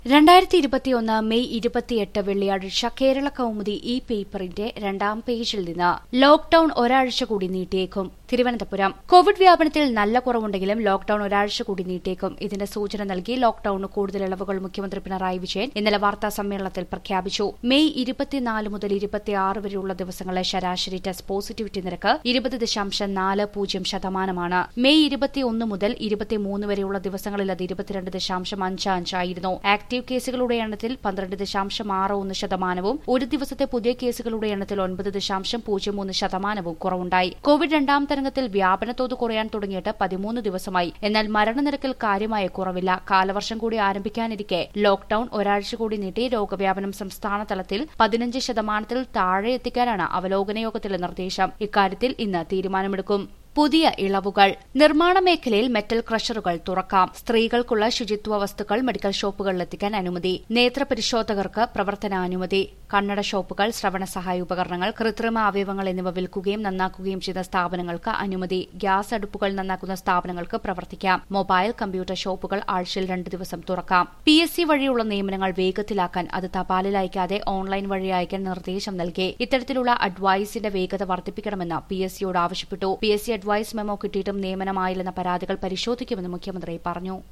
2021 May 28 വെള്ളിയാഴ്ച കേരള കൗമുദി ഈ പേപ്പറിന്റെ 2ാം പേജിൽ നിന്ന് ലോക്ഡൌൺ ഒരാഴ്ച കൂടി നീട്ടിയേക്കും. തിരുവനന്തപുരം. കോവിഡ് വ്യാപനത്തിൽ നല്ല കുറവുണ്ടെങ്കിലും ലോക്ഡൌൺ ഒരാഴ്ച കൂടി നീട്ടിയേക്കും. ഇതിന്റെ സൂചന നൽകി ലോക്ഡൌണിന് കൂടുതൽ ഇളവുകൾ മുഖ്യമന്ത്രി പിണറായി വിജയൻ ഇന്നലെ വാർത്താ സമ്മേളനത്തിൽ പ്രഖ്യാപിച്ചു. മെയ് 24 മുതൽ 26 വരെയുള്ള ദിവസങ്ങളിലെ ശരാശരി ടെസ്റ്റ് പോസിറ്റിവിറ്റി നിരക്ക് 20.40% മെയ് 21 മുതൽ 23 വരെയുള്ള ദിവസങ്ങളിൽ അത് 22.55 ആയിരുന്നു. ആക്ടീവ് കേസുകളുടെ എണ്ണത്തിൽ 12.61%, ഒരു ദിവസത്തെ പുതിയ കേസുകളുടെ എണ്ണത്തിൽ 9.03% കുറവുണ്ടായി. കോവിഡ് രണ്ടാം തരംഗത്തിൽ വ്യാപനത്തോത് കുറയാൻ തുടങ്ങിയിട്ട് 13 ദിവസമായി. എന്നാൽ മരണനിരക്കിൽ കാര്യമായ കുറവില്ല. കാലവർഷം കൂടി ആരംഭിക്കാനിരിക്കെ ലോക്ഡൌൺ ഒരാഴ്ച കൂടി നീട്ടി രോഗവ്യാപനം സംസ്ഥാന തലത്തിൽ 15% താഴെ എത്തിക്കാനാണ് അവലോകന യോഗത്തിലെ നിർദ്ദേശം. ഇക്കാര്യത്തിൽ ഇന്ന് തീരുമാനമെടുക്കും. പുതിയ ഇളവുകൾ. നിർമ്മാണ മേഖലയിൽ മെറ്റൽ ക്രഷറുകൾ തുറക്കാം. സ്ത്രീകൾക്കുള്ള ശുചിത്വ വസ്തുക്കൾ മെഡിക്കൽ ഷോപ്പുകളിലെത്തിക്കാൻ അനുമതി. നേത്രപരിശോധകർക്ക് പ്രവർത്തനാനുമതി. കണ്ണട ഷോപ്പുകൾ, ശ്രവണ സഹായ ഉപകരണങ്ങൾ, കൃത്രിമ അവയവങ്ങൾ എന്നിവ വിൽക്കുകയും നന്നാക്കുകയും ചെയ്യുന്ന സ്ഥാപനങ്ങൾക്ക് അനുമതി. ഗ്യാസ് അടുപ്പുകൾ നന്നാക്കുന്ന സ്ഥാപനങ്ങൾക്ക് പ്രവർത്തിക്കാം. മൊബൈൽ, കമ്പ്യൂട്ടർ ഷോപ്പുകൾ ആഴ്ചയിൽ 2 ദിവസം തുറക്കാം. PSC വഴിയുള്ള നിയമനങ്ങൾ വേഗത്തിലാക്കാൻ അത് തപാലിൽ അയക്കാതെ ഓൺലൈൻ വഴി അയക്കാൻ നിർദ്ദേശം നൽകി. ഇത്തരത്തിലുള്ള അഡ്വൈസിന്റെ വേഗത വർദ്ധിപ്പിക്കണമെന്ന് PSCയോട് ആവശ്യപ്പെട്ടു. PSC അഡ്വൈസ് മെമ്മോ കിട്ടിയിട്ടും നിയമനമായില്ലെന്ന പരാതികൾ പരിശോധിക്കുമെന്ന് മുഖ്യമന്ത്രി പറഞ്ഞു.